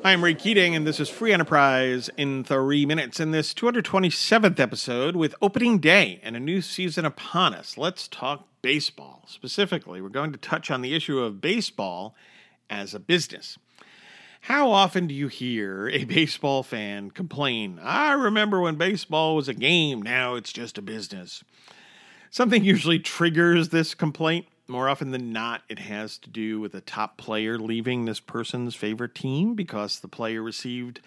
I'm Ray Keating, and this is Free Enterprise in 3 minutes. In this 227th episode, with opening day and a new season upon us, let's talk baseball. Specifically, we're going to touch on the issue of baseball as a business. How often do you hear a baseball fan complain, "I remember when baseball was a game, now it's just a business"? Something usually triggers this complaint. More often than not, it has to do with a top player leaving this person's favorite team because the player received,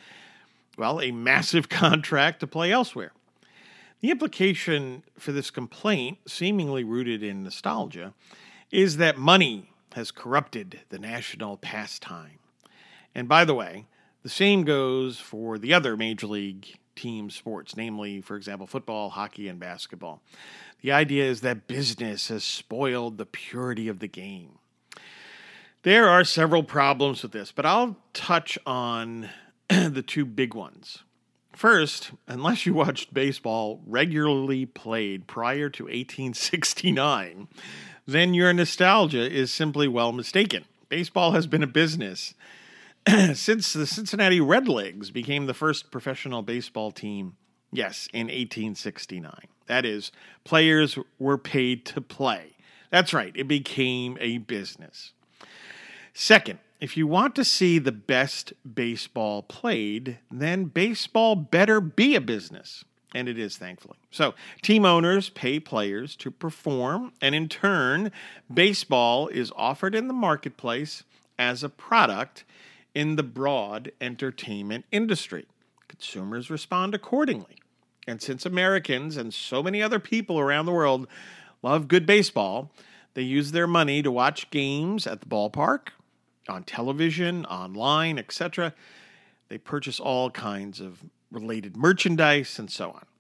a massive contract to play elsewhere. The implication for this complaint, seemingly rooted in nostalgia, is that money has corrupted the national pastime. And by the way, the same goes for the other major league team sports, namely, for example, football, hockey, and basketball. The idea is that business has spoiled the purity of the game. There are several problems with this, but I'll touch on the two big ones. First, unless you watched baseball regularly played prior to 1869, then your nostalgia is simply well mistaken. Baseball has been a business since the Cincinnati Redlegs became the first professional baseball team, yes, in 1869. That is, players were paid to play. That's right, it became a business. Second, if you want to see the best baseball played, then baseball better be a business. And it is, thankfully. So, team owners pay players to perform, and in turn, baseball is offered in the marketplace as a product in the broad entertainment industry. Consumers respond accordingly. And since Americans and so many other people around the world love good baseball, they use their money to watch games at the ballpark, on television, online, etc. They purchase all kinds of related merchandise and so on.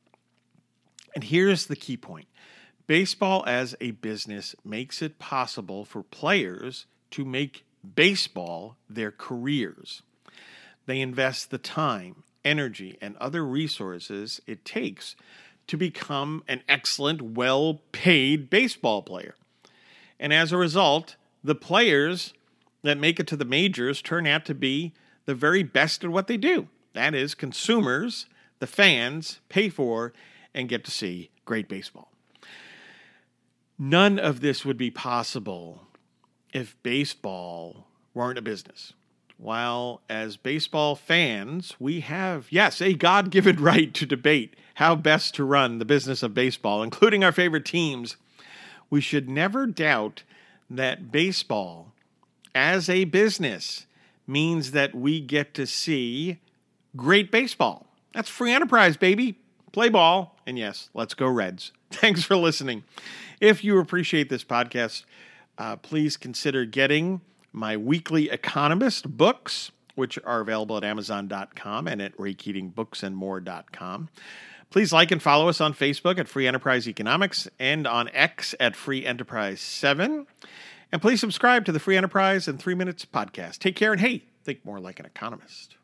And here's the key point. Baseball as a business makes it possible for players to make baseball their careers. They invest the time, energy, and other resources it takes to become an excellent, well-paid baseball player. And as a result, the players that make it to the majors turn out to be the very best at what they do. That is, consumers, the fans, pay for and get to see great baseball. None of this would be possible if baseball weren't a business. While as baseball fans, we have, yes, a God-given right to debate how best to run the business of baseball, including our favorite teams, we should never doubt that baseball as a business means that we get to see great baseball. That's free enterprise, baby. Play ball. And yes, let's go Reds. Thanks for listening. If you appreciate this podcast, please consider getting my weekly Economist books, which are available at Amazon.com and at RayKeatingBooksandMore.com. Please like and follow us on Facebook at Free Enterprise Economics and on X at Free Enterprise 7. And please subscribe to the Free Enterprise in 3 Minutes podcast. Take care and hey, think more like an economist.